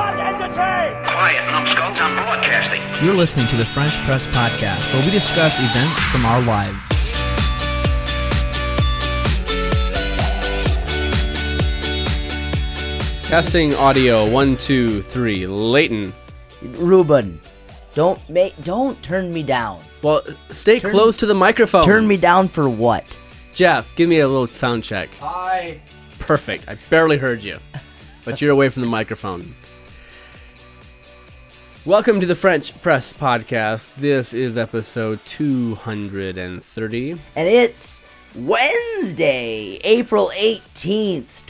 Quiet, numbskulls, I'm broadcasting. You're listening to the French Press Podcast, where we discuss events from our lives. Testing audio, 1, 2, 3. Leighton. Ruben, don't turn me down. Well, stay close to the microphone. Turn me down for what? Jeff, give me a little sound check. Hi. Perfect. I barely heard you, but you're away from the microphone. Welcome to the French Press Podcast. This is episode 230. And it's Wednesday, April 18th,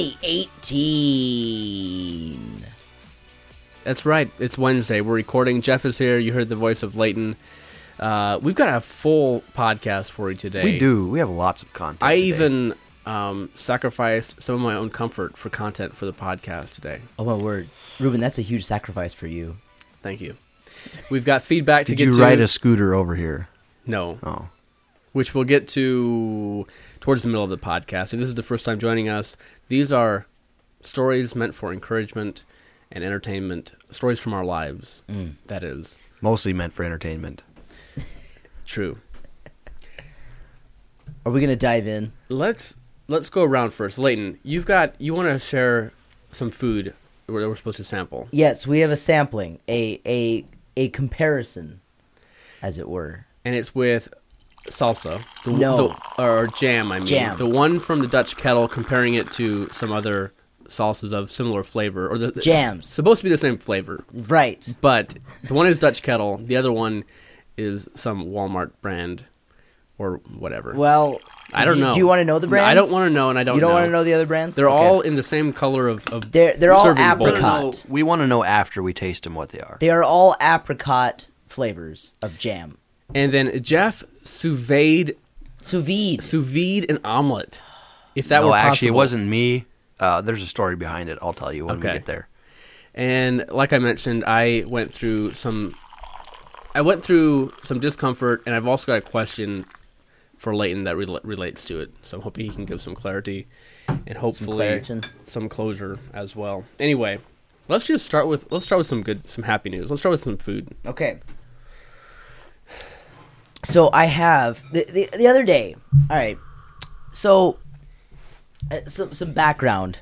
2018. That's right. It's Wednesday. We're recording. Jeff is here. You heard the voice of Leighton. We've got a full podcast for you today. We do. We have lots of content I today. even sacrificed some of my own comfort for content for the podcast today. Oh my word. Ruben, that's a huge sacrifice for you. Thank you. We've got feedback to Did get you to. ride a scooter over here? No. Oh. Which we'll get to towards the middle of the podcast. If this is the first time joining us, these are stories meant for encouragement and entertainment. Stories from our lives, that is. Mostly meant for entertainment. True. Are we going to dive in? Let's go around first. Leighton, you want to share some food that we're supposed to sample. Yes, we have a sampling, a comparison, as it were. And it's with salsa. Or jam, I mean. Jam. The one from the Dutch Kettle, comparing it to some other salsas of similar flavor. Or the Jams. Supposed to be the same flavor. Right. But the one is Dutch Kettle. The other one is some Walmart brand or whatever. Well, I don't know. Do you want to know the brands? I don't want to know, and I don't know. You don't want to know the other brands? They're Okay. all in the same color of They're all serving apricot. bowls. We want to know after we taste them what they are. They are all apricot flavors of jam. And then Jeff sous vide an omelet. If that no, were possible. actually, it wasn't me. There's a story behind it. I'll tell you when we get there. And like I mentioned, I went through some discomfort, and I've also got a question for Leighton that relates to it. So I'm hoping he can give some clarity and hopefully some closure as well. Anyway, let's start with some happy news. Let's start with some food. Okay. So I have the other day. All right. So some background.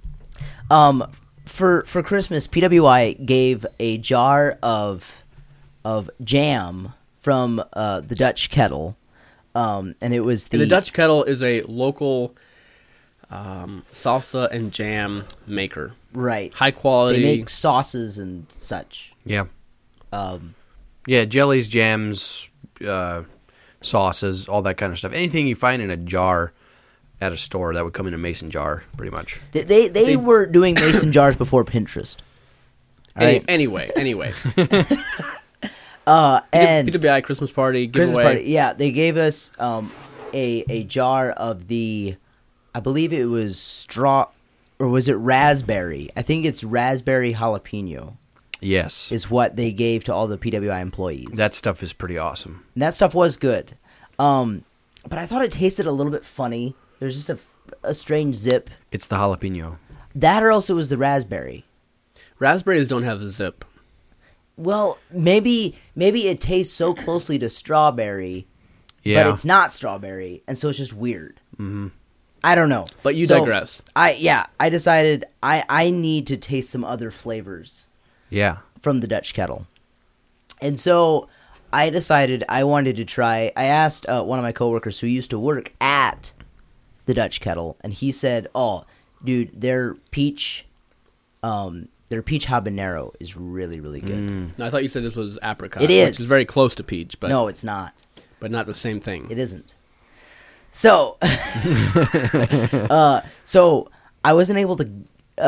For Christmas, PWI gave a jar of jam from the Dutch Kettle, and it was And the Dutch Kettle is a local salsa and jam maker. Right. High quality. They make sauces and such. Yeah. Jellies, jams, sauces, all that kind of stuff. Anything you find in a jar at a store that would come in a mason jar, pretty much. They were doing mason jars before Pinterest. Anyway. And PWI Christmas party giveaway. Christmas party, yeah, they gave us a jar of the, I believe it was straw, or was it raspberry? I think it's raspberry jalapeno. Yes. Is what they gave to all the PWI employees. That stuff is pretty awesome. And that stuff was good. But I thought it tasted a little bit funny. There's just a strange zip. It's the jalapeno. That or else it was the raspberry. Raspberries don't have the zip. Well, maybe it tastes so closely to strawberry, Yeah. but it's not strawberry, and so it's just weird. Mm-hmm. I don't know. But you So, digress. I decided I need to taste some other flavors Yeah. from the Dutch Kettle. And so I decided I wanted to try. I asked one of my coworkers who used to work at the Dutch Kettle, and he said, "Oh, dude, their peach habanero is really, really good." No, I thought you said this was apricot. It is. Which is very close to peach, but No, it's not. but not the same thing. It isn't. So, so I wasn't able to.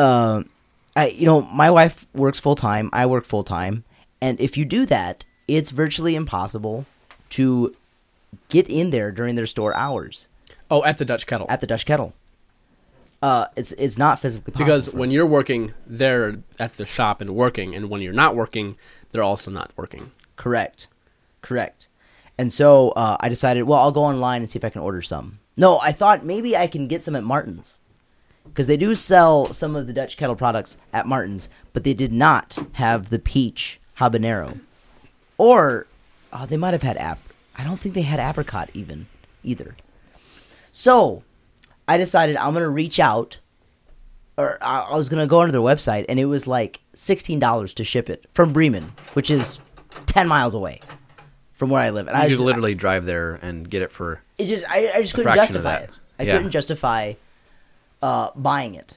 My wife works full time. I work full time, and if you do that, it's virtually impossible to get in there during their store hours. Oh, at the Dutch Kettle. At the Dutch Kettle. It's not physically possible. Because for when us. you're working, they're at the shop and working, and when you're not working, they're also not working. Correct. And so I decided, well, I'll go online and see if I can order some. No, I thought maybe I can get some at Martin's. because they do sell some of the Dutch Kettle products at Martin's, but they did not have the peach habanero. Or they might have had I don't think they had apricot either. So I decided I'm going to reach out, or I was going to go onto their website, and it was like $16 to ship it from Bremen, which is 10 miles away from where I live. And You I could just, literally drive there and get it for... I just couldn't fraction of justify that. it. I Yeah. couldn't justify buying it.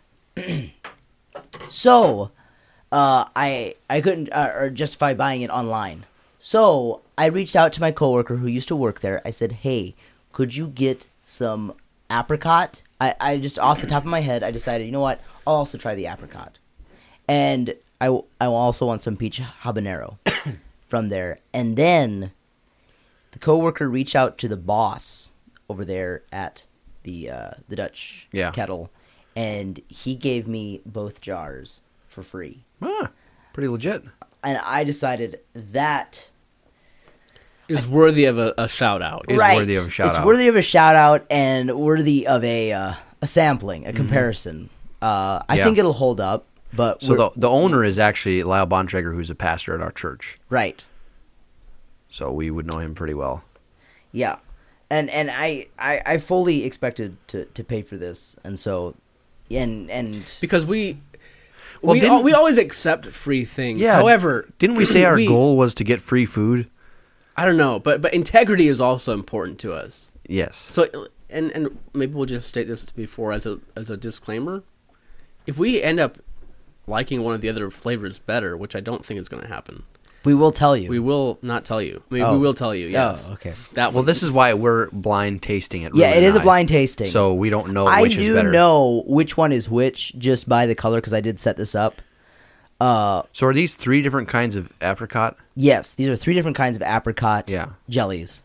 So I couldn't or justify buying it online. So I reached out to my coworker who used to work there. I said, "Hey, could you get some apricot?" I just off the top of my head, I decided, you know what? I'll also try the apricot, and I also want some peach habanero from there. And then the coworker reached out to the boss over there at the Dutch Kettle, and he gave me both jars for free. Pretty legit. And I decided that is worthy of a shout out. Is worthy of a shout it's out. worthy of a shout out and worthy of a sampling, a comparison. I think it'll hold up. But So the owner is actually Lyle Bontrager, who's a pastor at our church. right, So we would know him pretty well. yeah, and I fully expected to pay for this, and so and Because we didn't- always accept free things. Yeah. However, Didn't we say our goal was to get free food? I don't know, but integrity is also important to us. Yes. So and maybe we'll just state this before as a disclaimer. If we end up liking one of the other flavors better, which I don't think is going to happen, we will tell you. we will not tell you. I mean, Oh. we will tell you. Yes. Oh, okay. That Well, one. this is why we're blind tasting it. Yeah, Ruben it is and a blind tasting. So we don't know I which is better. do know which one is which just by the color because I did set this up. So are these 3 different kinds of apricot? Yes, these are 3 different kinds of apricot Yeah. jellies.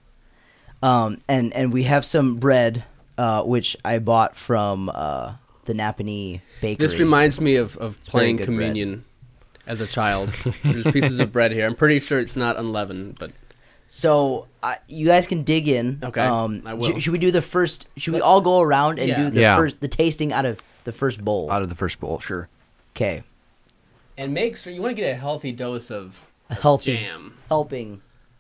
And we have some bread, which I bought from the Napanee Bakery. This reminds me of playing good communion as a child. There's pieces of bread here. I'm pretty sure it's not unleavened, but So you guys can dig in. Okay, I will. Should we do the first? Should we all go around and do the Yeah. first, the tasting out of the first bowl? Out of the first bowl, sure. Okay, and make sure you want to get a healthy dose of a healthy jam. helping.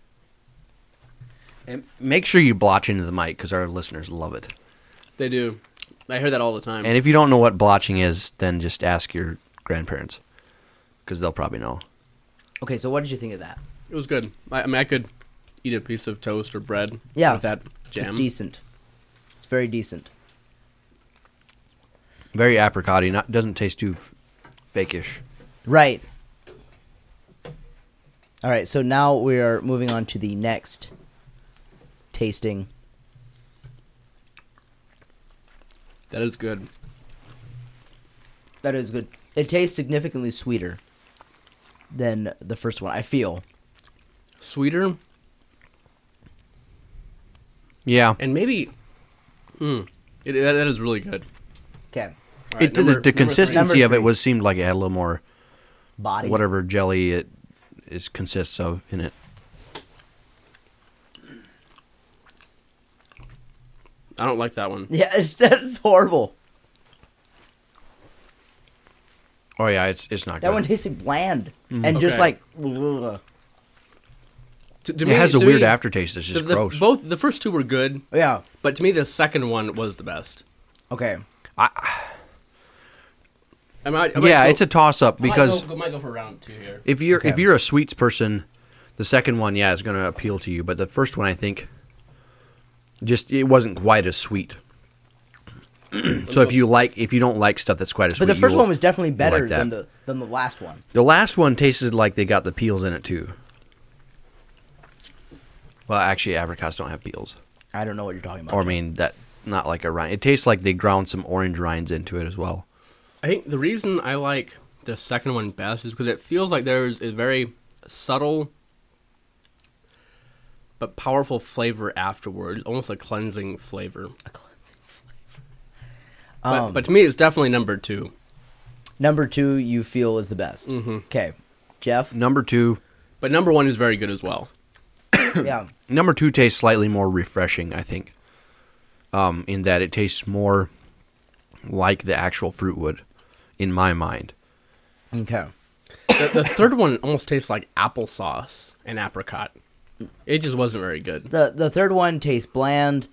And make sure you blotch into the mic because our listeners love it. They do. I hear that all the time. And if you don't know what blotching is, then just ask your grandparents because they'll probably know. Okay, so what did you think of that? It was good. I mean, I could eat a piece of toast or bread Yeah, with that It's jam. decent. It's very decent. Very apricot-y. Doesn't taste too fake-ish. Right. All right, so now we are moving on to the next tasting. That is good. That is good. It tastes significantly sweeter than the first one, I feel. Sweeter Yeah. and maybe that is really good. Okay. All right, The number consistency of Number it three. was seemed like it had a little more Body. whatever jelly it consists of in it. I don't like that one. Yeah, that's horrible. Oh yeah, it's not That good. one tasted bland and just Okay. like. Ugh. To It has a to weird me, aftertaste. It's just the- gross. Both the first two were good, Yeah. but to me the second one was the best. Okay. I might Yeah, go- it's a toss-up because I might go for round 2 here. if you're Okay. if you're a sweets person, the second one, is going to appeal to you. But the first one, I think, just it wasn't quite as sweet. So if you don't like stuff that's quite as But sweet, the first you one was definitely like better that. than the last one. The last one tasted like they got the peels in it too. Well, actually, apricots don't have peels. I don't know what you're talking about. Or I mean, that not like a rind. It tastes like they ground some orange rinds into it as well. I think the reason I like the second one best is because it feels like there's a very subtle but powerful flavor afterwards, almost a cleansing flavor. But to me, it's definitely number 2. Number 2 you feel is the best. Mm-hmm. Okay. Jeff? Number 2 But number 1 is very good as well. Yeah. Number 2 tastes slightly more refreshing, I think. In that it tastes more like the actual fruit would, in my mind. Okay. The third one almost tastes like applesauce and apricot. It just wasn't very good. The third one tastes bland,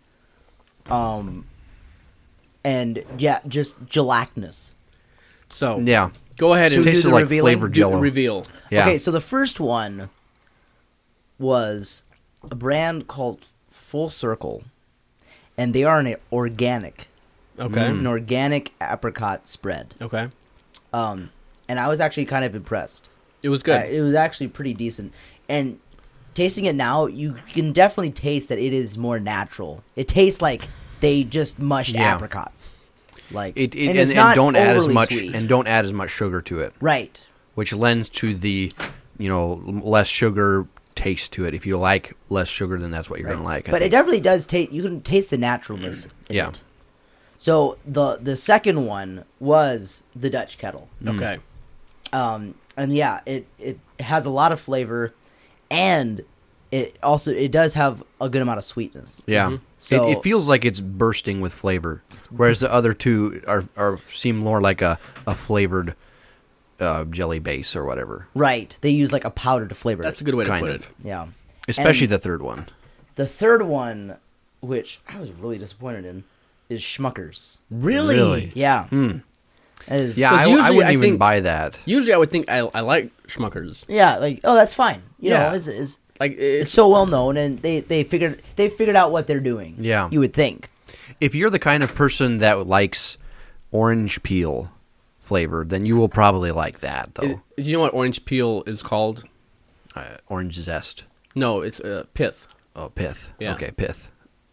and yeah, just gelatinous. So Yeah. go ahead and It tasted the like revealing? flavored Jello. reveal. Yeah. Okay, so the first one was a brand called Full Circle, and they are an organic, Okay. an organic apricot spread. Okay. And I was actually kind of impressed. It was good. It was actually pretty decent. And tasting it now, you can definitely taste that it is more natural. It tastes like they just mushed Yeah. apricots. Like and it's not don't add as overly much sweet. and don't add as much sugar to it, Right. which lends to the less sugar taste to it. If you like less sugar, then that's what you're gonna like. I But it think. definitely does taste. You can taste the naturalness in Yeah. it. So the second one was the Dutch Kettle, okay. and yeah, it has a lot of flavor, and it does have a good amount of sweetness. Yeah. So- it feels like it's bursting with flavor, whereas the other two are seem more like a flavored jelly base or whatever. Right. They use like a powder to flavor That's a it. good way to Kind put of. it. Yeah. Especially And the third one. the third one, which I was really disappointed in, is Schmuckers. Really? Yeah. Hmm. That is- Yeah, 'Cause I usually wouldn't I even think- buy that. Usually, I would think I like Schmuckers. Yeah. Like, oh, that's fine. You Yeah. know, it's Like it's it's so well known, and they figured out what they're doing. Yeah. You would think. If you're the kind of person that likes orange peel flavor, then you will probably like that, though. Do you know what orange peel is called? Orange zest. No, it's pith. Oh, pith. Yeah. Okay, pith.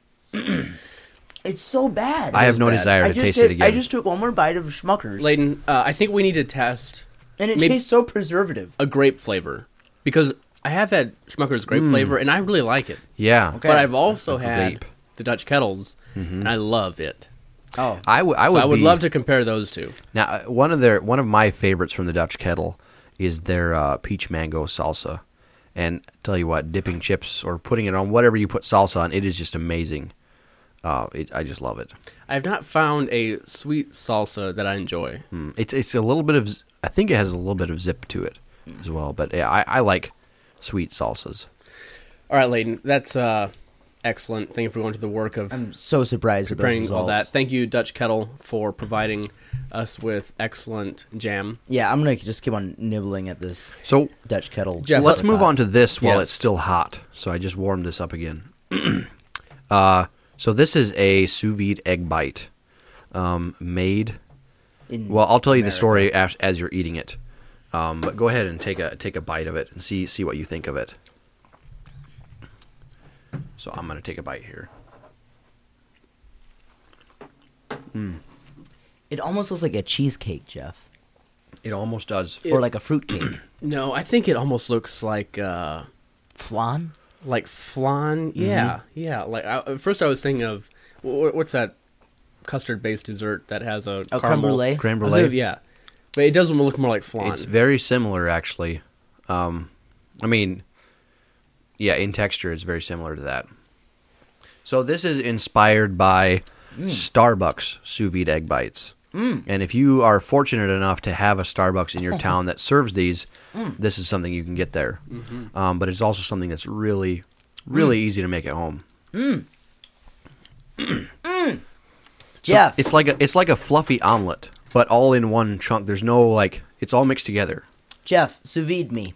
It's so bad. I have no bad. desire I to just taste did- it again. I just took one more bite of Schmuckers, Layden, I think we need to test and it maybe- tastes so preservative. a grape flavor because I have had Schmucker's grape flavor and I really like it. Yeah. Okay. But I've also had Grape. the Dutch Kettles and I love it. Oh, I would I would be- love to compare those two. Now, one of my favorites from the Dutch Kettle is their peach mango salsa. And tell you what, dipping chips or putting it on whatever you put salsa on, it is just amazing. I just love it. I have not found a sweet salsa that I enjoy. It's a little bit of, I think it has a little bit of zip to it as well. But yeah, I like sweet salsas. All right, Layden, that's excellent. Thank you for going to the work of I'm so surprised with those preparing results. all that. Thank you, Dutch Kettle, for providing us with excellent jam. Yeah, I'm gonna just keep on nibbling at this So Dutch Kettle. Jeff, let's move on to this while Yes. it's still hot. So I just warmed this up again. So this is a sous vide egg bite made. Well, I'll tell you the story as you're eating it. But go ahead and take a bite of it and see what you think of it. So I'm gonna take a bite here. It almost looks like a cheesecake, Jeff, It almost does. or like a fruit cake. No, I think it almost looks like Flan. flan. Yeah, yeah. Like at first, I was thinking of what's that custard-based dessert that has a creme caramel- brulee? Creme I was brulee. thinking- yeah, but it does look more like flan. It's very similar, actually. I mean, yeah, in texture, it's very similar to that. So this is inspired by Starbucks sous vide egg bites. And if you are fortunate enough to have a Starbucks in your town that serves these, this is something you can get there. But it's also something that's really, really easy to make at home. So Jeff. it's like a fluffy omelet, but all in one chunk. There's no it's all mixed together. Jeff, sous vide me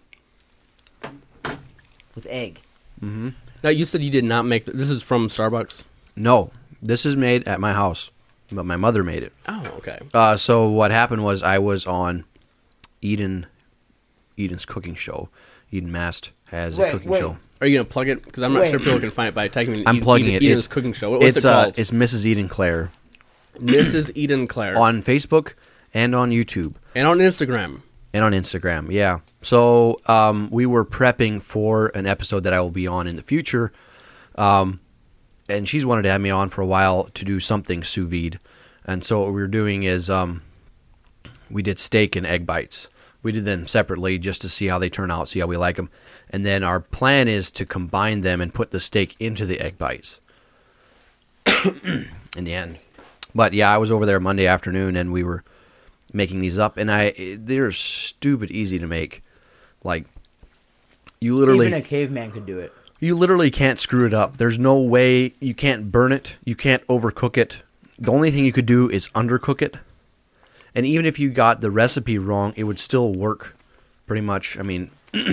with egg. Now you said you did not make this is from Starbucks. No, this is made at my house, but my mother made it. Oh, okay. So what happened was I was on Eden's cooking show. Eden Mast has a Wait, cooking wait. show. Are you gonna plug it? Because I'm not Wait. sure people can find it by typing in I'm plugging it. Eden's cooking show. What's it called? It's Mrs. Eden Claire Mrs. Eden Claire on Facebook and on YouTube. and on Instagram. And on Instagram, yeah. So we were prepping for an episode that I will be on in the future. And she's wanted to have me on for a while to do something sous vide. And so what we were doing is we did steak and egg bites. We did them separately just to see how they turn out, see how we like them. And then our plan is to combine them and put the steak into the egg bites in the end. But yeah, I was over there Monday afternoon, and we were making these up, and they're stupid easy to make. Like, you literally... Even a caveman could do it. You literally can't screw it up. There's no way. You can't burn it. You can't overcook it. The only thing you could do is undercook it. And even if you got the recipe wrong, it would still work pretty much. I mean,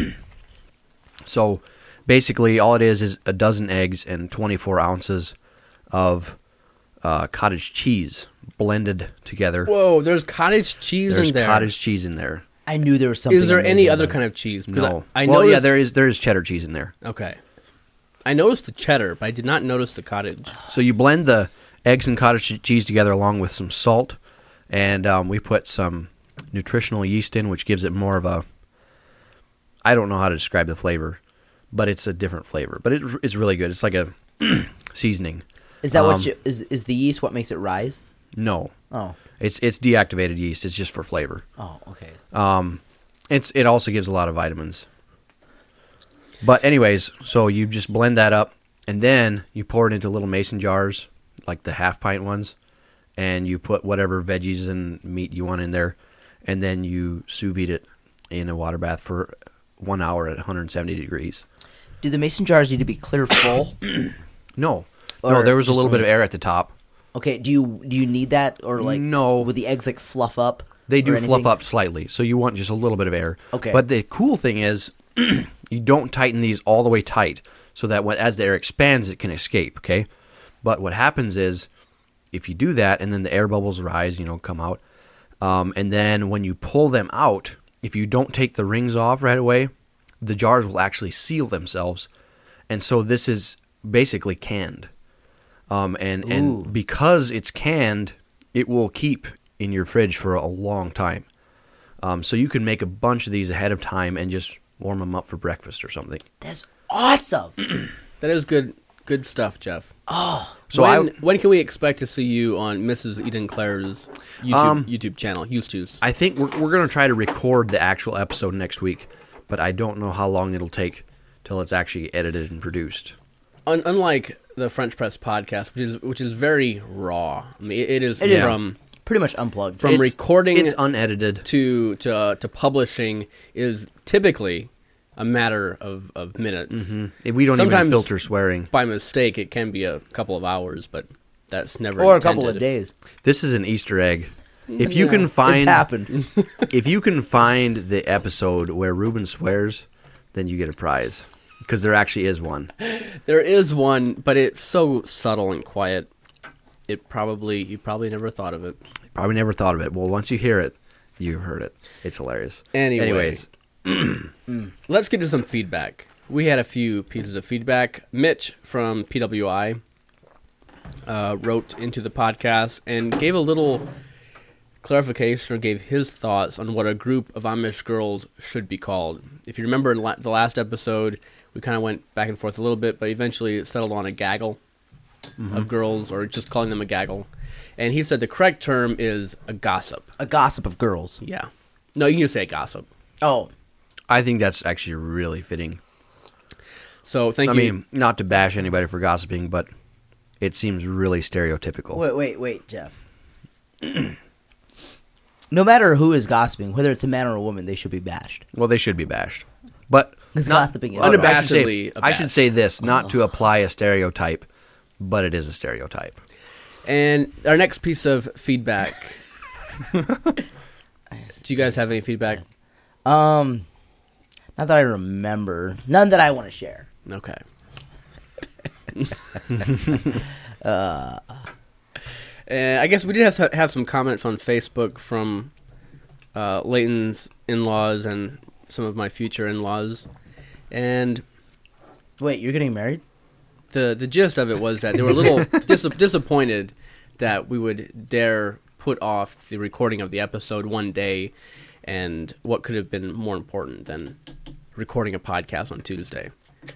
so basically all it is a dozen eggs and 24 ounces of cottage cheese blended together. Whoa, there's cottage cheese in there. There's cottage cheese in there. I knew there was something. Is there any other kind of cheese? No. I well, noticed, yeah, there is cheddar cheese in there. Okay. I noticed the cheddar, but I did not notice the cottage. So you blend the eggs and cottage cheese together along with some salt, and we put some nutritional yeast in, which gives it more of a... I don't know how to describe the flavor, but it's a different flavor. But it's really good. It's like a seasoning. Is that is the yeast what makes it rise? No. Oh. It's deactivated yeast. It's just for flavor. Oh, okay. It also gives a lot of vitamins. But anyways, so you just blend that up, and then you pour it into little mason jars, like the half-pint ones, and you put whatever veggies and meat you want in there, and then you sous vide it in a water bath for 1 hour at 170 degrees. Do the mason jars need to be clear full? No. Or No, there was a just little bit of air at the top. Okay, do you need that, or like No. would the eggs like fluff up? They do or fluff anything? up slightly, so you want just a little bit of air. Okay. But the cool thing is, you don't tighten these all the way tight, so that as the air expands, it can escape, okay? But what happens is, if you do that, and then the air bubbles rise, come out, and then when you pull them out, if you don't take the rings off right away, the jars will actually seal themselves. And so this is basically canned. And because it's canned, it will keep in your fridge for a long time. So you can make a bunch of these ahead of time and just warm them up for breakfast or something. That's awesome. That is good stuff, Jeff. Oh. So when can we expect to see you on Mrs. Eden Claire's YouTube channel? I think we're going to try to record the actual episode next week, but I don't know how long it'll take till it's actually edited and produced. Unlike the French Press podcast, which is very raw. I mean, it is from pretty much unplugged. From recording, it's unedited to publishing is typically a matter of minutes. Mm-hmm. We don't Sometimes even filter swearing. By mistake, it can be a couple of hours, but that's never or intended. a couple of days. This is an Easter egg. If you can find, it's happened. If you can find the episode where Ruben swears, then you get a prize. Because there actually is one. There is one, but it's so subtle and quiet. You probably never thought of it. Probably never thought of it. Well, once you hear it, you heard it. It's hilarious. Anyways, let's get to some feedback. We had a few pieces of feedback. Mitch from PWI wrote into the podcast and gave a little clarification, or gave his thoughts on what a group of Amish girls should be called. If you remember in the last episode, we kind of went back and forth a little bit, but eventually it settled on a gaggle of girls, or just calling them a gaggle. And he said the correct term is a gossip. A gossip of girls. Yeah. No, you can just say gossip. Oh. I think that's actually really fitting. So thank you. I mean, not to bash anybody for gossiping, but it seems really stereotypical. Wait, Jeff. No matter who is gossiping, whether it's a man or a woman, they should be bashed. Well, they should be bashed. But gossiping is unabashedly. I should say this, not to apply a stereotype, but it is a stereotype. And our next piece of feedback. Do you guys have any feedback? Not that I remember. None that I want to share. Okay. I guess we did have some comments on Facebook from Leighton's in-laws and some of my future in-laws. And wait, you're getting married? The gist of it was that they were a little disappointed that we would dare put off the recording of the episode one day, and what could have been more important than recording a podcast on Tuesday.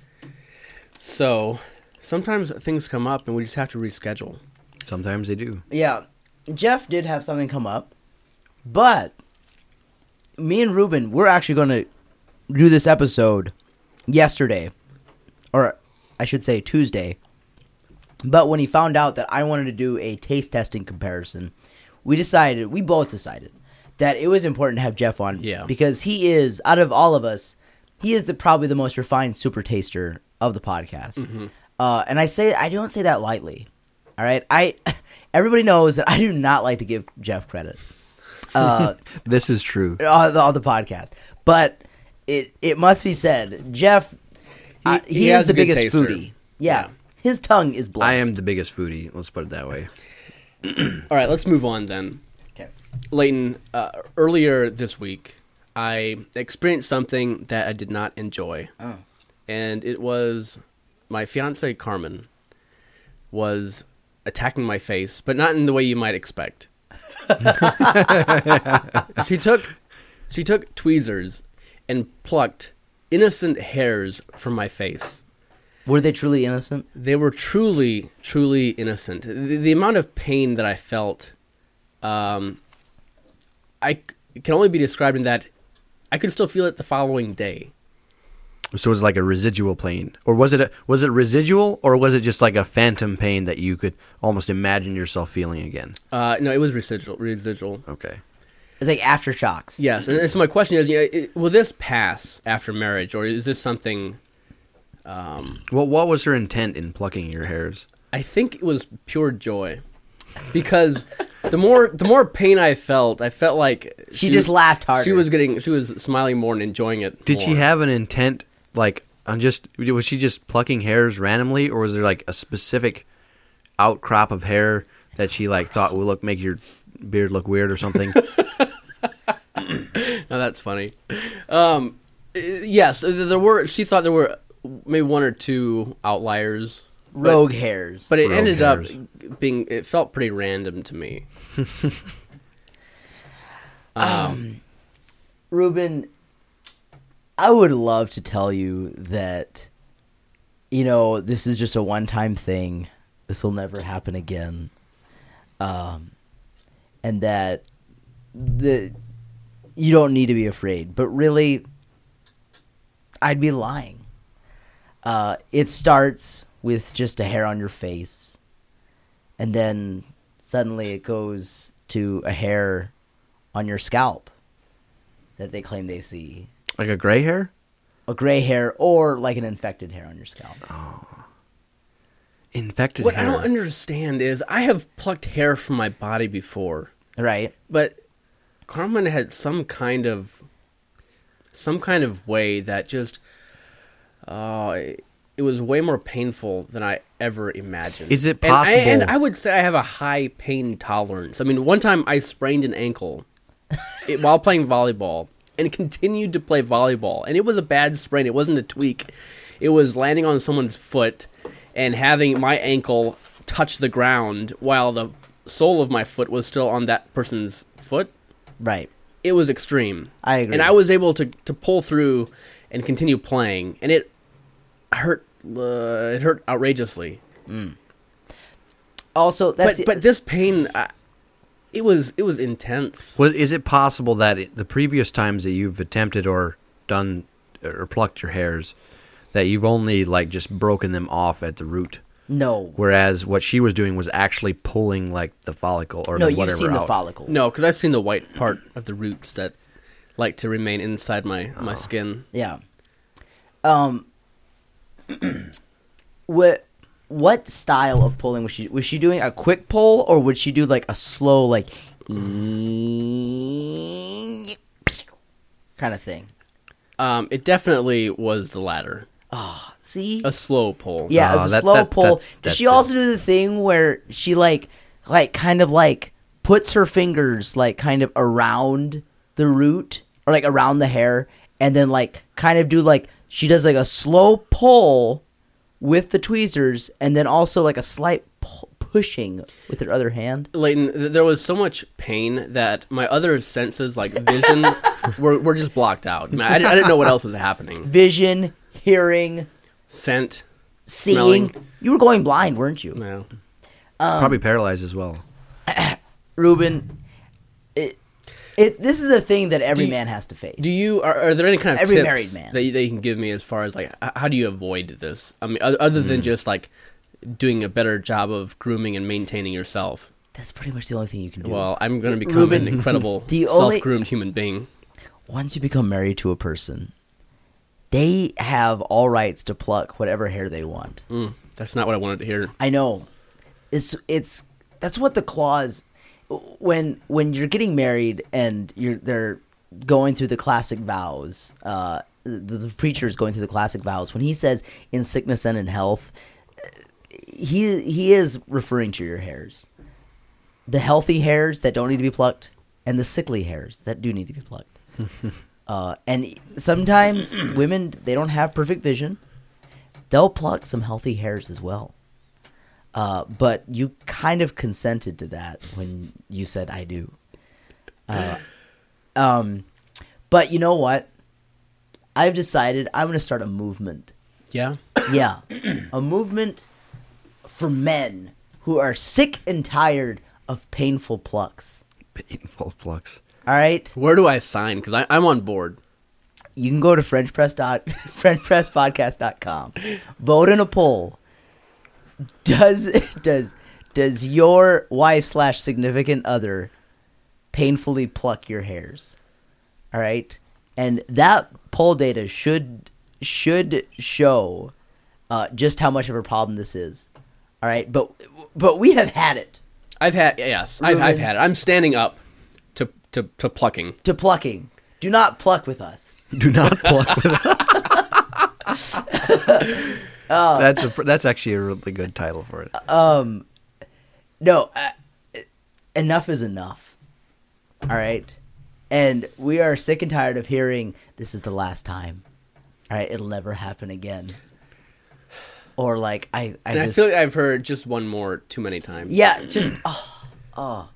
So sometimes things come up and we just have to reschedule. Sometimes they do. Yeah. Jeff did have something come up, but me and Ruben, we're actually going to do this episode yesterday, or I should say Tuesday, But when he found out that I wanted to do a taste testing comparison, we both decided that it was important to have Jeff on. Yeah. Because he is, out of all of us, he is probably the most refined super taster of the podcast. Mm-hmm. And I don't say that lightly. All right? Everybody knows that I do not like to give Jeff credit. This is true. On the podcast. But it must be said, Jeff, he is the biggest taster. foodie. Yeah. His tongue is blessed. I am the biggest foodie. Let's put it that way. All right, let's move on then. Okay. Leighton, earlier this week, I experienced something that I did not enjoy. Oh. And it was my fiance Carmen was attacking my face, but not in the way you might expect. She took tweezers and plucked innocent hairs from my face. Were they truly innocent? They were truly, truly innocent. The amount of pain that I felt, I can only be described in that I could still feel it the following day. So it was like a residual pain, or was it residual, or was it just like a phantom pain that you could almost imagine yourself feeling again? No, it was residual. Okay. It's like aftershocks. Yes, and so my question is, will this pass after marriage, or is this something? Well, what was her intent in plucking your hairs? I think it was pure joy, because the more pain I felt like She just laughed harder. She was smiling more and enjoying it. Did more. she have an intent, like, was she just plucking hairs randomly, or was there like a specific outcrop of hair that she like thought would make your beard look weird or something? No, that's funny. Yes, there were. She thought there were maybe one or two outliers, Rogue hairs. but it Rogue ended hairs. up being. It felt pretty random to me. Ruben, I would love to tell you that, this is just a one-time thing. This will never happen again. And that you don't need to be afraid. But really, I'd be lying. It starts with just a hair on your face, and then suddenly it goes to a hair on your scalp that they claim they see. Like a gray hair? A gray hair, or like an infected hair on your scalp. Infected What hair. I don't understand is I have plucked hair from my body before, Right. but Carmen had some kind of way that just it was way more painful than I ever imagined. Is it possible? And I would say I have a high pain tolerance. I mean, one time I sprained an ankle while playing volleyball and continued to play volleyball, and it was a bad sprain. It wasn't a tweak. It was landing on someone's foot and having my ankle touch the ground while the sole of my foot was still on that person's foot. Right. It was extreme. I agree. And I was able to pull through and continue playing, and it hurt. It hurt outrageously. Also, But this pain, it was intense. Is it possible that the previous times that you've attempted or done or plucked your hairs, that you've only like just broken them off at the root? no. Whereas what she was doing was actually pulling like the follicle or No, the you've whatever seen out. the follicle. No, because I've seen the white part of the roots that like to remain inside my skin. Yeah. What style of pulling was she doing? A quick pull, or would she do like a slow like kind of thing? It definitely was the latter. See? A slow pull. Yeah, Oh, it's a slow pull. Does that's she it. also do the thing where she like kind of like puts her fingers like kind of around the root or like around the hair, and then like kind of do like she does like a slow pull with the tweezers, and then also like a slight pushing with her other hand? Leighton, there was so much pain that my other senses, like vision, were just blocked out. I didn't know what else was happening. Vision, hearing, Scent, seeing. smelling. You were going blind, weren't you? No. Probably paralyzed as well. Ruben, this is a thing that every man has to face. Do you are there any kind of Every tips married man. that you can give me as far as like how do you avoid this? I mean, other than just like doing a better job of grooming and maintaining yourself. That's pretty much the only thing you can do. Well, I'm going to become an incredible self-groomed human being. Once you become married to a person, they have all rights to pluck whatever hair they want. That's not what I wanted to hear. I know. That's what the clause when you're getting married and they're going through the classic vows. The preacher is going through the classic vows. When he says in sickness and in health, he is referring to your hairs. The healthy hairs that don't need to be plucked, and the sickly hairs that do need to be plucked. And sometimes women, they don't have perfect vision. They'll pluck some healthy hairs as well. But you kind of consented to that when you said I do. But you know what? I've decided I'm going to start a movement. Yeah? Yeah. A movement for men who are sick and tired of painful plucks. Painful plucks. All right? Where do I sign? Because I'm on board. You can go to FrenchPressPodcast.com. Vote in a poll. Does your wife / significant other painfully pluck your hairs? All right? And that poll data should show just how much of a problem this is. All right? But we have had it. I've had it. I'm standing up to plucking. To plucking. Do not pluck with us. Do not pluck with us. That's actually a really good title for it. No, enough is enough. All right? And we are sick and tired of hearing this is the last time. All right? It'll never happen again. Or like I feel like I've heard just one more too many times. Yeah, just Oh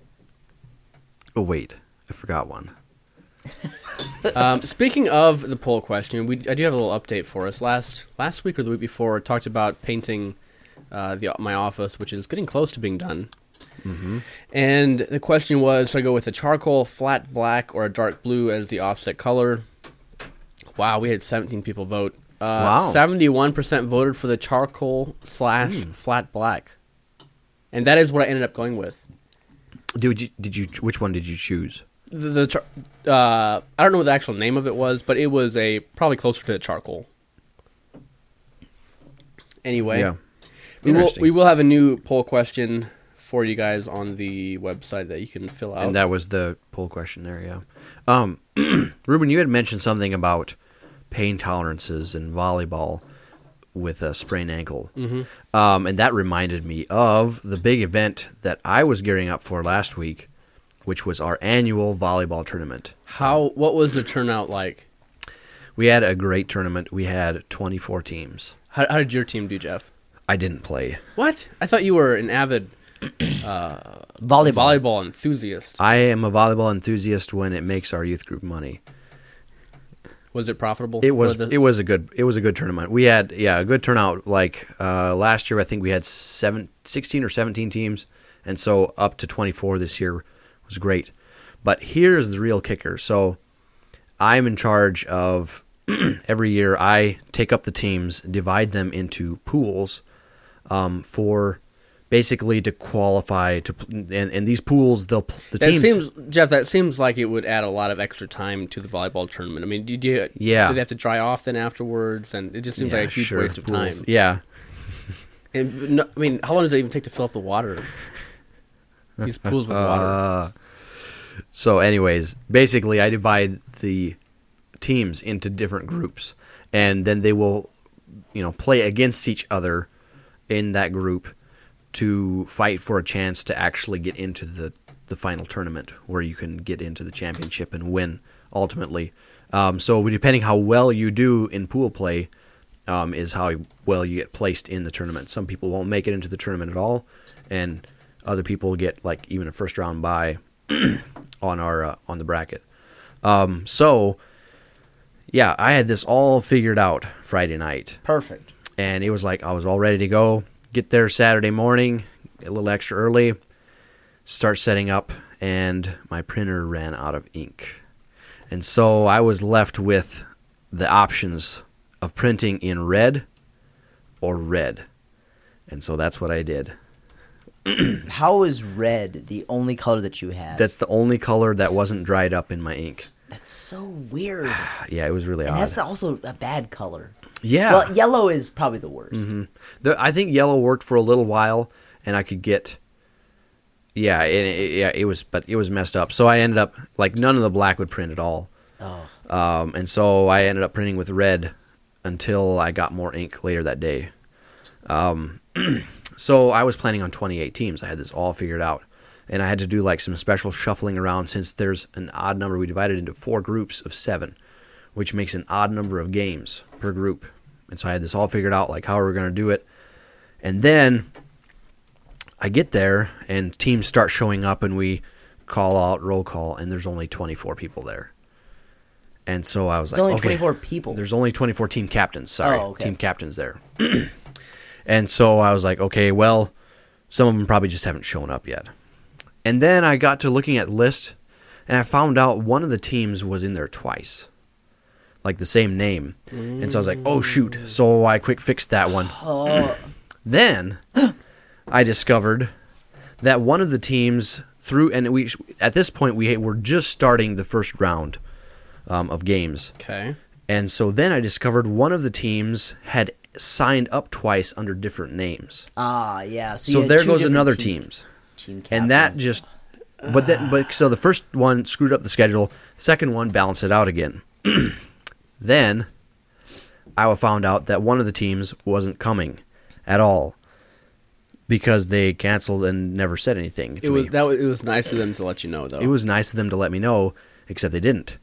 wait, I forgot one. Speaking of the poll question, I do have a little update for us. Last week or the week before, I talked about painting my office, which is getting close to being done. Mm-hmm. And the question was, should I go with a charcoal, flat black, or a dark blue as the offset color? Wow, we had 17 people vote. Wow. 71% voted for the charcoal / flat black. And that is what I ended up going with. Did you? Which one did you choose? I don't know what the actual name of it was, but it was probably closer to the charcoal. Anyway, yeah. we will have a new poll question for you guys on the website that you can fill out. And that was the poll question there, yeah. Ruben, you had mentioned something about pain tolerances in volleyball with a sprained ankle. Mm-hmm. And that reminded me of the big event that I was gearing up for last week, which was our annual volleyball tournament. What was the turnout like? We had a great tournament. We had 24 teams. How did your team do, Jeff? I didn't play. What? I thought you were an avid volleyball enthusiast. I am a volleyball enthusiast when it makes our youth group money. Was it profitable? It was a good tournament. We had a good turnout. Like last year, I think we had 16 or 17 teams, and so up to 24 this year was great. But here's the real kicker. So I'm in charge of every year. I take up the teams, divide them into pools for basically to qualify to, and these pools That seems like it would add a lot of extra time to the volleyball tournament. I mean, did they have to dry off then afterwards? And it just seems like a huge waste of time. Yeah. And I mean, how long does it even take to fill up the water? These pools with water. So, anyways, basically, I divide the teams into different groups, and then they will, play against each other in that group to fight for a chance to actually get into the final tournament where you can get into the championship and win ultimately. So depending how well you do in pool play is how well you get placed in the tournament. Some people won't make it into the tournament at all, and other people get like even a first round bye on the bracket. So yeah, I had this all figured out Friday night. Perfect. And it was like I was all ready to go. Get there Saturday morning, a little extra early, start setting up, and my printer ran out of ink. And so I was left with the options of printing in red or red. And so that's what I did. How is red the only color that you had? That's the only color that wasn't dried up in my ink. That's so weird. Yeah, it was really And odd. that's also a bad color. Yeah. Well, yellow is probably the worst. Mm-hmm. I think yellow worked for a little while, and I could get. Yeah, it was messed up. So I ended up like none of the black would print at all. Oh. And so I ended up printing with red until I got more ink later that day. So I was planning on 28 teams. I had this all figured out. And I had to do like some special shuffling around since there's an odd number. We divided into 4 groups of 7, which makes an odd number of games per group. And so I had this all figured out, like how we were going to do it. And then I get there and teams start showing up and we call out roll call and there's only 24 people there. And so I was There's like, only okay, 24 people. There's only 24 team captains. Sorry, Oh, okay. team captains there. And so I was like, okay, well, some of them probably just haven't shown up yet. And then I got to looking at the list, and I found out one of the teams was in there twice, like the same name. And so I was like, oh, shoot. So I quick fixed that one. Then I discovered that one of the teams at this point, we were just starting the first round of games. Okay. And so then I discovered one of the teams had signed up twice under different names. Ah, yeah. So, you So had there 2 goes different another teams. team. And that just, so the first one screwed up the schedule. The second one balanced it out again. Then I found out that one of the teams wasn't coming at all because they canceled and never said anything to me. It was nice of them to let you know, though. It was nice of them to let me know, except they didn't.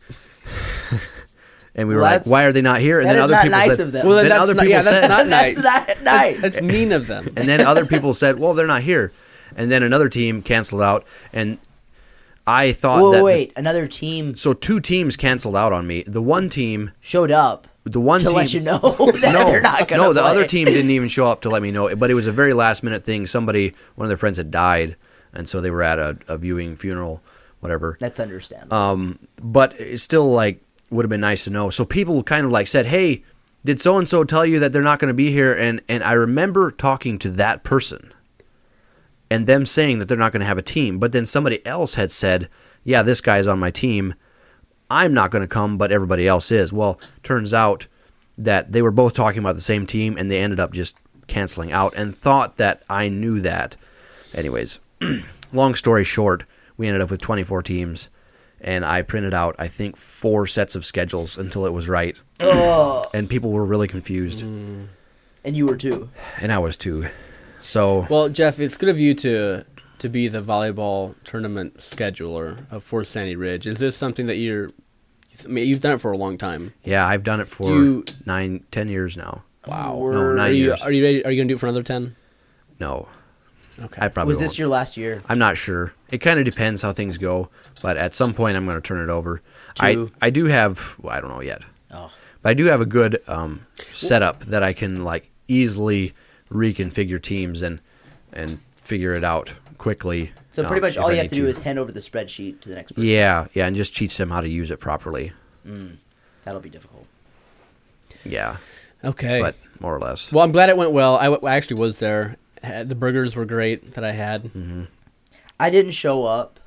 And we were Well, like, "Why are they not here?" And that then is other not people nice said, of them. Well, then that's other not, people yeah, said, that's not nice. That's not nice. That's mean of them. and then other people said, "Well, they're not here." And then another team canceled out, and I thought that Wait. Another team so 2 teams canceled out on me. The one team, showed up the one to team, let you know that they're not going to no, the play. other team didn't even show up to let me know. But it was a very last minute thing. One of their friends had died, and so they were at a viewing funeral, whatever. That's understandable. But it's still like would have been nice to know. So people kind of like said, "Hey, did so and so tell you that they're not going to be here?" And I remember talking to that person and them saying that they're not going to have a team. But then somebody else had said, "Yeah, this guy's on my team. I'm not going to come, but everybody else is." Well, turns out that they were both talking about the same team, and they ended up just canceling out and thought that I knew that. Anyways, long story short, we ended up with 24 teams. And I printed out, I think, 4 sets of schedules until it was right. And people were really confused. And you were too. And I was too. So, Well, Jeff, it's good of you to be the volleyball tournament scheduler for Sandy Ridge. Is this something that you've done it for a long time? yeah, I've done it for 10 years now. Wow. No, 9 years. Are you ready? Are you going to do it for another 10? No, Okay. I probably Was this won't. your last year? I'm not sure. It kind of depends how things go. But at some point, I'm going to turn it over. To? I do have, well, I don't know yet. Oh. But I do have a good setup that I can like easily reconfigure teams and figure it out quickly. So pretty much if all I you have need to do is hand over the spreadsheet to the next person. Yeah, and just teach them how to use it properly. That'll be difficult. Yeah, Okay. but more or less. Well, I'm glad it went well. I actually was there. The burgers were great that I had. Mm-hmm. I didn't show up.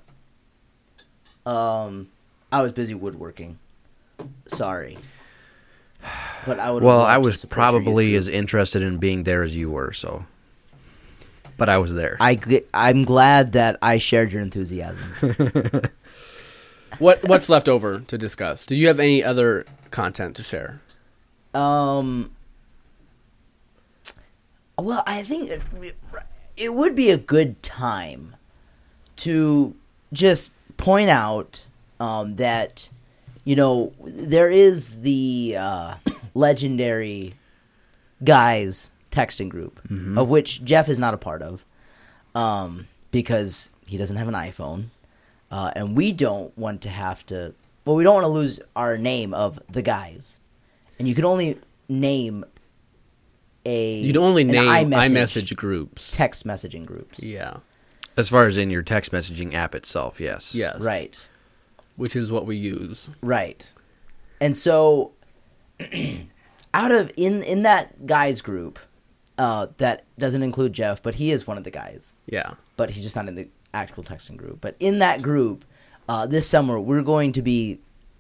I was busy woodworking. Sorry. But I would. Well, I was probably as interested in being there as you were, so. But I was there. I'm glad that I shared your enthusiasm. What's left over to discuss? Did you have any other content to share? Well, I think it would be a good time to just point out that, there is the legendary guys texting group, of which Jeff is not a part of, because he doesn't have an iPhone, and we don't want to have to. Well, we don't want to lose our name of the guys, and you can only name You'd only name iMessage groups. text messaging groups. Yeah. As far as in your text messaging app itself, yes. Yes. Right. Which is what we use. Right. And so out of in that guys group, that doesn't include Jeff, but he is one of the guys. Yeah. But he's just not in the actual texting group. But in that group, this summer, we're going to be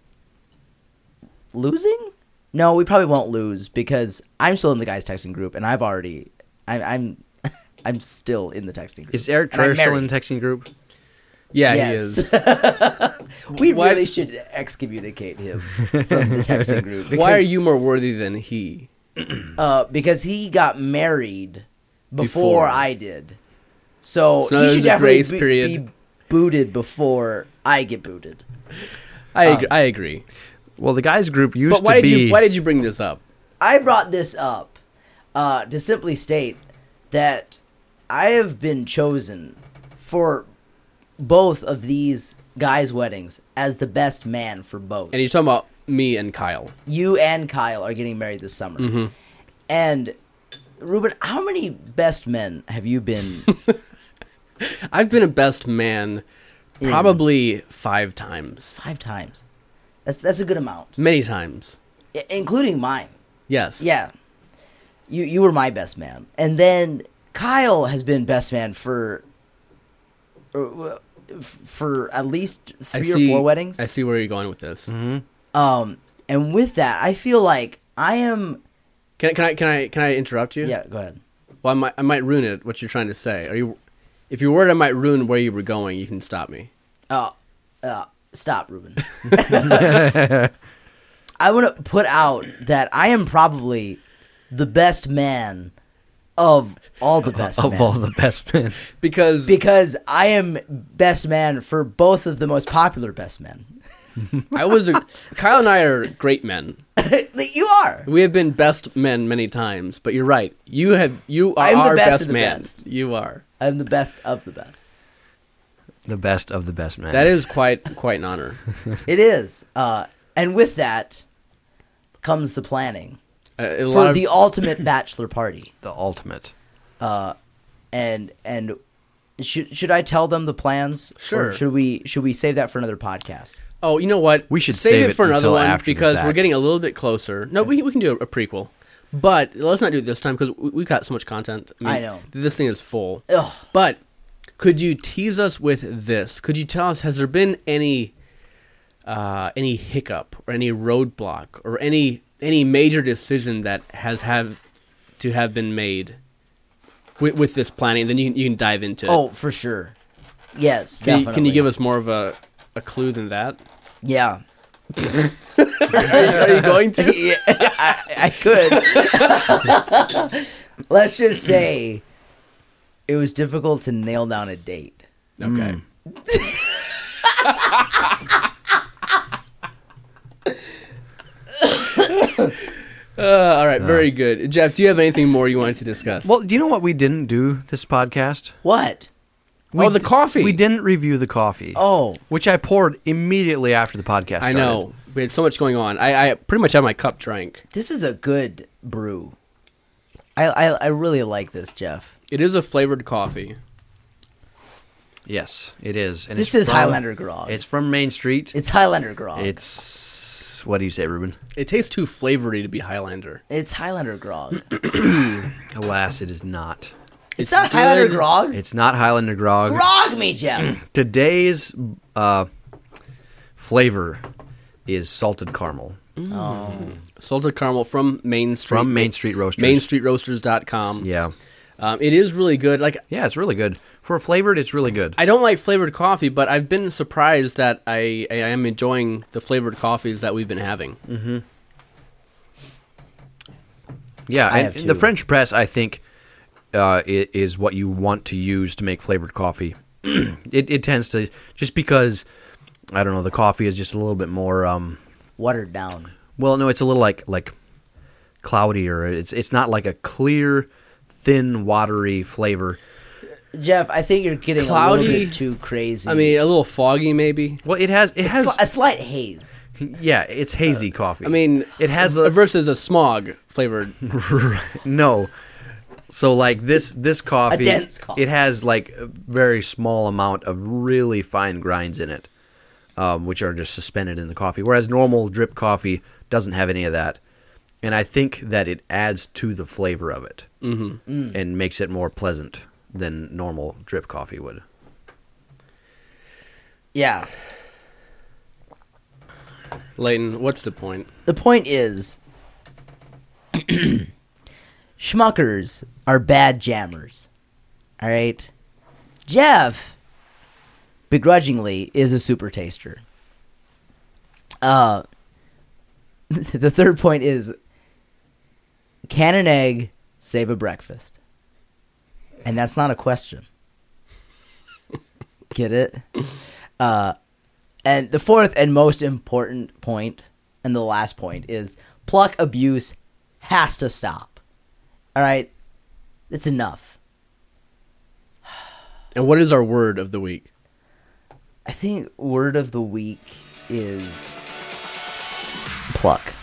losing? No, we probably won't lose because I'm still in the guys texting group, and I'm still in the texting group. Is Eric Traer still in the texting group? Yeah, Yes. he is. We really should excommunicate him from the texting group. Why are you more worthy than he? Because he got married before Before. I did. So now he there's should a definitely grace period. be booted before I get booted. I agree. Well, the guys group used But why to be. why did you bring this up? I brought this up to simply state that I have been chosen for both of these guys' weddings as the best man for both. And you're talking about me and Kyle. You and Kyle are getting married this summer. Mm-hmm. And Ruben, how many best men have you been? I've been a best man probably 5 times. 5 times. That's a good amount, Many times. including mine. Yes. Yeah, you were my best man, and then Kyle has been best man for at least 3 or 4 weddings. I see where you're going with this. Mm-hmm. And with that, I feel like I am. Can I interrupt you? Yeah, go ahead. Well, I might ruin it. What you're trying to say? If you're worried I might ruin where you were going, you can stop me. Stop, Ruben. I want to put out that I am probably the best man of all the best men. Of all the best men. Because I am best man for both of the most popular best men. Kyle and I are great men. You are. We have been best men many times, but you're right. You are I'm the our best best of the man. best. You are. I'm the best of the best. The best of the best men. That is quite an honor. It is. And with that comes the planning For the ultimate bachelor party. the ultimate. And should I tell them the plans? Sure. Or should we save that for another podcast? Oh, you know what? We should save save it it for another until one after the because we're fact. getting a little bit closer. No, we can do a prequel, but let's not do it this time because we've got so much content. I know. This thing is full. Ugh. But could you tease us with this? Could you tell us, has there been any hiccup or any roadblock or any major decision that has to have been made with this planning? Then you can dive into it. Oh, for sure. Yes, Can definitely. you give us more of a clue than that? Yeah. Are you going to? Yeah, I could. Let's just say it was difficult to nail down a date. Okay. All right, very good. Jeff, do you have anything more you wanted to discuss? Well, do you know what we didn't do this podcast? What? the coffee. We didn't review the coffee. Oh. Which I poured immediately after the podcast started. I know. We had so much going on. I pretty much have my cup drank. This is a good brew. I really like this, Jeff. It is a flavored coffee. Yes, it is. And This it's is from- Highlander Grog. It's from Main Street. It's Highlander Grog. It's... What do you say, Ruben? It tastes too flavory to be Highlander. It's Highlander Grog. Alas, it is not. It's not Highlander good. Grog. It's not Highlander Grog. Grog me, Jeff. Today's flavor is salted caramel Salted caramel from Main Street. from Main Street Roasters. MainStreetRoasters.com. Yeah. It is really good. Like, Yeah, it's really good. For a flavored, it's really good. I don't like flavored coffee, but I've been surprised that I am enjoying the flavored coffees that we've been having. Yeah, I and have the two. French press, I think, is what you want to use to make flavored coffee. It tends to, just because, I don't know, the coffee is just a little bit more, Watered down. well, no, it's a little like cloudier. It's not like a clear, thin, watery flavor. Jeff, I think you're getting a Cloudy. little bit too crazy. I mean, a little foggy maybe. Well, it has a slight haze. yeah, it's hazy coffee. I mean, it has versus a smog flavored. no. So like this coffee, A dense coffee. it has like a very small amount of really fine grinds in it, which are just suspended in the coffee. Whereas normal drip coffee doesn't have any of that. And I think that it adds to the flavor of it and makes it more pleasant than normal drip coffee would. Yeah. Leighton, what's the point? The point is, schmuckers are bad jammers. All right? Jeff, begrudgingly, is a super taster. The third point is, can an egg save a breakfast? And that's not a question. Get it? And the fourth and most important point, and the last point, is pluck abuse has to stop. All right? It's enough. And what is our word of the week? I think word of the week is pluck.